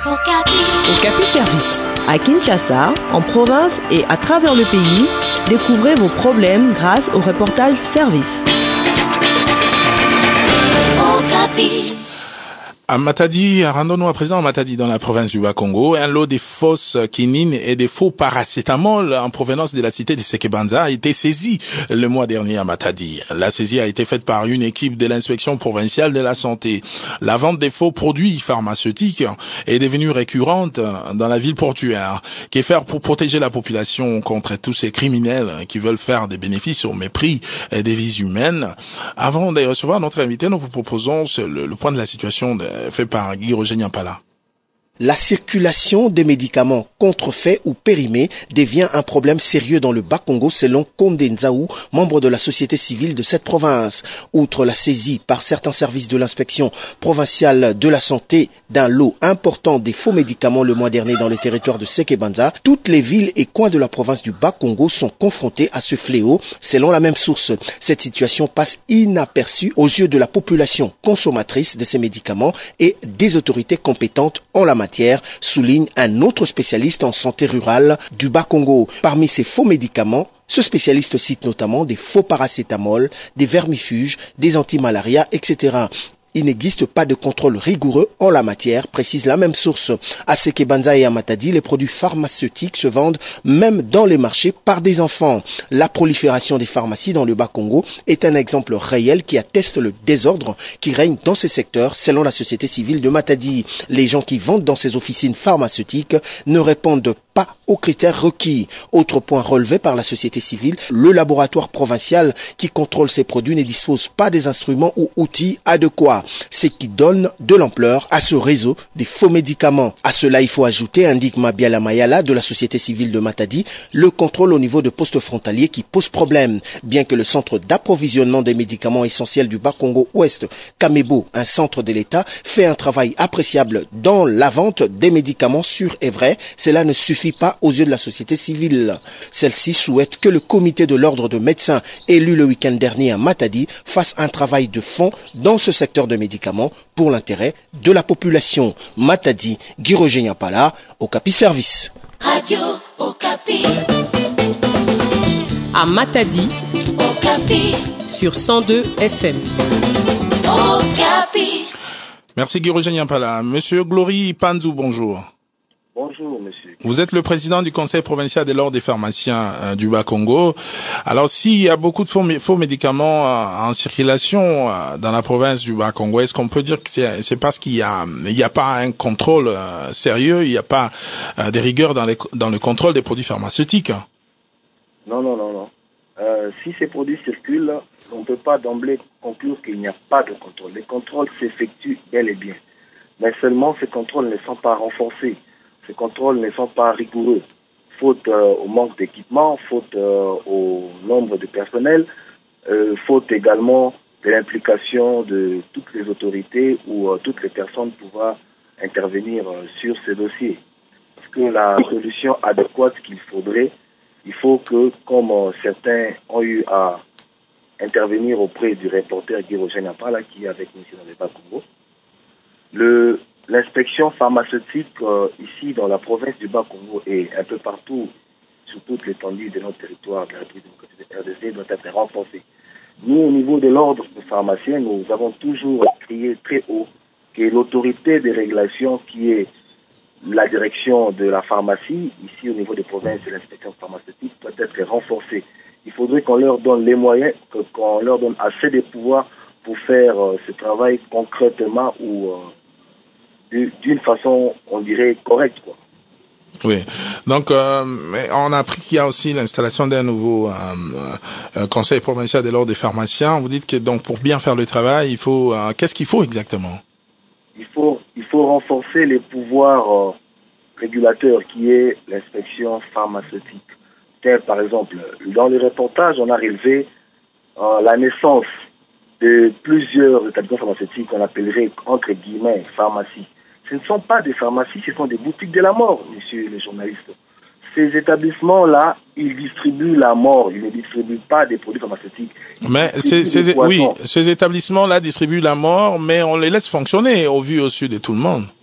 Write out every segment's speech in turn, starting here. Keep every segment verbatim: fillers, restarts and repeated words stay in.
Okapi Service. À Kinshasa, en province et à travers le pays, découvrez vos problèmes grâce au reportage service. Okapi. À Matadi, rendons-nous à présent à Matadi dans la province du Bas-Congo. Un lot de fausses quinines et de faux paracétamol en provenance de la cité de Sekebanza a été saisi le mois dernier à Matadi. La saisie a été faite par une équipe de l'inspection provinciale de la santé. La vente des faux produits pharmaceutiques est devenue récurrente dans la ville portuaire. Que faire pour protéger la population contre tous ces criminels qui veulent faire des bénéfices au mépris des vies humaines? Avant de recevoir notre invité, nous vous proposons le, le point de la situation de fait par Guy Roger Nyampala. La circulation des médicaments contrefaits ou périmés devient un problème sérieux dans le Bas-Congo selon Konde Nzaou, membre de la société civile de cette province. Outre la saisie par certains services de l'inspection provinciale de la santé d'un lot important des faux médicaments le mois dernier dans le territoire de Sekebanza, toutes les villes et coins de la province du Bas-Congo sont confrontés à ce fléau selon la même source. Cette situation passe inaperçue aux yeux de la population consommatrice de ces médicaments et des autorités compétentes en la matière, souligne un autre spécialiste en santé rurale du Bas-Congo. Parmi ces faux médicaments, ce spécialiste cite notamment des faux paracétamol, des vermifuges, des antimalarias, et cetera. Il n'existe pas de contrôle rigoureux en la matière, précise la même source. À Sekebanza et à Matadi, les produits pharmaceutiques se vendent même dans les marchés par des enfants. La prolifération des pharmacies dans le Bas-Congo est un exemple réel qui atteste le désordre qui règne dans ces secteurs, selon la société civile de Matadi. Les gens qui vendent dans ces officines pharmaceutiques ne répondent pas aux critères requis. Autre point relevé par la société civile, le laboratoire provincial qui contrôle ces produits ne dispose pas des instruments ou outils adéquats, ce qui donne de l'ampleur à ce réseau des faux médicaments. À cela, il faut ajouter, indique Mabiala Mayala de la société civile de Matadi, le contrôle au niveau de postes frontaliers qui pose problème. Bien que le centre d'approvisionnement des médicaments essentiels du Bas-Congo Ouest, Kamebo, un centre de l'État, fait un travail appréciable dans la vente des médicaments sûrs et vrais, cela ne suffit pas aux yeux de la société civile. Celle-ci souhaite que le comité de l'ordre de médecins élu le week-end dernier à Matadi fasse un travail de fond dans ce secteur de médicaments pour l'intérêt de la population. Matadi, Guy Roger Nyampala, Okapi Service. Radio Okapi. À Matadi, Okapi sur cent deux F M. Okapi. Merci Guy Roger Nyampala. Monsieur Glory Panzou, bonjour. Bonjour, monsieur. Vous êtes le président du conseil provincial de l'ordre des pharmaciens euh, du Bas-Congo. Alors, s'il y a beaucoup de faux, faux médicaments euh, en circulation euh, dans la province du Bas-Congo, est-ce qu'on peut dire que c'est, c'est parce qu'il y a, il n'y a pas un contrôle euh, sérieux, il n'y a pas euh, des rigueurs dans, les, dans le contrôle des produits pharmaceutiques? Non, non, non, non. Euh, si ces produits circulent, on ne peut pas d'emblée conclure qu'il n'y a pas de contrôle. Les contrôles s'effectuent bel et bien. Mais seulement ces contrôles ne sont pas renforcés. Ces contrôles ne sont pas rigoureux, faute euh, au manque d'équipement, faute euh, au nombre de personnel, euh, faute également de l'implication de toutes les autorités ou euh, toutes les personnes pouvant intervenir euh, sur ces dossiers. Parce que la solution adéquate qu'il faudrait, il faut que, comme euh, certains ont eu à intervenir auprès du reporter Guy Roger Nyampala, qui est avec nous ici dans le Bas-Congo, le L'inspection pharmaceutique euh, ici dans la province du Bas-Congo et un peu partout sur toute l'étendue de notre territoire de la République démocratique de R D C doit être renforcée. Nous, au niveau de l'ordre des pharmaciens, nous avons toujours crié très haut que l'autorité de régulation qui est la direction de la pharmacie, ici au niveau des provinces de l'inspection pharmaceutique, doit être renforcée. Il faudrait qu'on leur donne les moyens, qu'on leur donne assez de pouvoir pour faire euh, ce travail concrètement ou euh, d'une façon, on dirait, correcte, quoi. Oui. Donc, euh, on a appris qu'il y a aussi l'installation d'un nouveau euh, euh, conseil provincial de l'ordre des pharmaciens. Vous dites que donc pour bien faire le travail, il faut euh, qu'est-ce qu'il faut exactement? Il faut, il faut renforcer les pouvoirs euh, régulateurs qui est l'inspection pharmaceutique. Tel, par exemple, dans les reportages, on a relevé euh, la naissance de plusieurs établissements pharmaceutiques qu'on appellerait entre guillemets pharmacies. Ce ne sont pas des pharmacies, ce sont des boutiques de la mort, messieurs les journalistes. Ces établissements-là, ils distribuent la mort, ils ne distribuent pas des produits pharmaceutiques. Mais ces, ces, oui, ces établissements-là distribuent la mort, mais on les laisse fonctionner au vu et au su de tout le monde.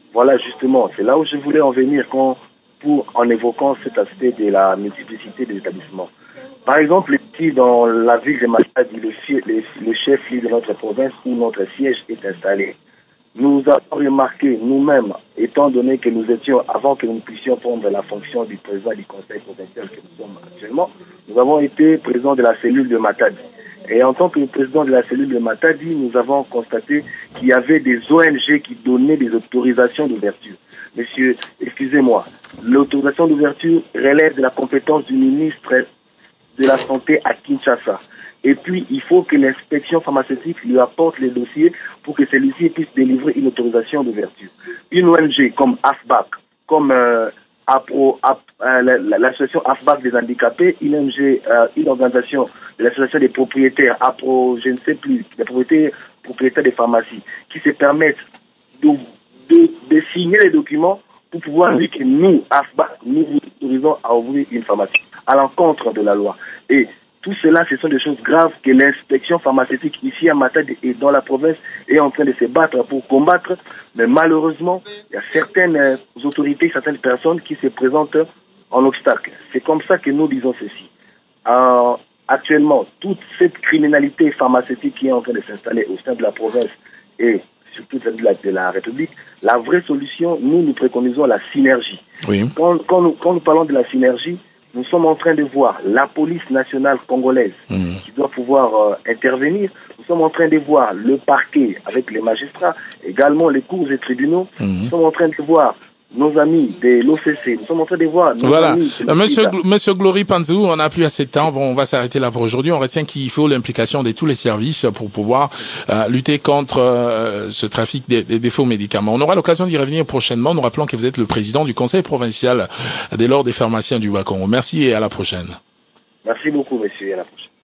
Voilà, justement, c'est là où je voulais en venir quand, pour, en évoquant cet aspect de la multiplicité des établissements. Par exemple, ici, dans la ville de Matadi, le, le, le chef-lieu de notre province où notre siège est installé, nous avons remarqué nous-mêmes, étant donné que nous étions, avant que nous puissions prendre la fonction du président du conseil provincial que nous sommes actuellement, nous avons été présidents de la cellule de Matadi. Et en tant que président de la cellule de Matadi, nous avons constaté qu'il y avait des O N G qui donnaient des autorisations d'ouverture. Monsieur, excusez-moi, l'autorisation d'ouverture relève de la compétence du ministre de la Santé à Kinshasa. Et puis, il faut que l'inspection pharmaceutique lui apporte les dossiers pour que celui-ci puisse délivrer une autorisation d'ouverture. Une O N G comme A F B A C, comme euh, Apro, Ap, euh, l'association A F B A C des handicapés, une O N G, euh, une organisation de l'association des propriétaires, Apro, je ne sais plus, des propriétaires, propriétaires des pharmacies, qui se permettent de, de, de signer les documents pour pouvoir dire que nous, A F B A C, nous vous autorisons à ouvrir une pharmacie à l'encontre de la loi. Et tout cela, ce sont des choses graves que l'inspection pharmaceutique ici à Matadi et dans la province est en train de se battre pour combattre. Mais malheureusement, il y a certaines autorités, certaines personnes qui se présentent en obstacle. C'est comme ça que nous disons ceci. Euh, actuellement, toute cette criminalité pharmaceutique qui est en train de s'installer au sein de la province et surtout celle de la, de la République, la vraie solution, nous, nous préconisons la synergie. Oui. Quand, quand, nous, quand nous parlons de la synergie, nous sommes en train de voir la police nationale congolaise mmh. qui doit pouvoir euh, intervenir. Nous sommes en train de voir le parquet avec les magistrats, également les cours et tribunaux. Mmh. Nous sommes en train de voir nos amis de l'O C C. Nous sommes en train de voir nos voilà. amis... Euh, monsieur, Gl- Monsieur Glory Panzou, on n'a plus assez de temps. Bon, on va s'arrêter là pour aujourd'hui. On retient qu'il faut l'implication de tous les services pour pouvoir euh, lutter contre euh, ce trafic des, des, des faux médicaments. On aura l'occasion d'y revenir prochainement. Nous rappelons que vous êtes le président du conseil provincial des l'ordre des pharmaciens du Bas-Congo. Merci et à la prochaine. Merci beaucoup, monsieur, et à la prochaine.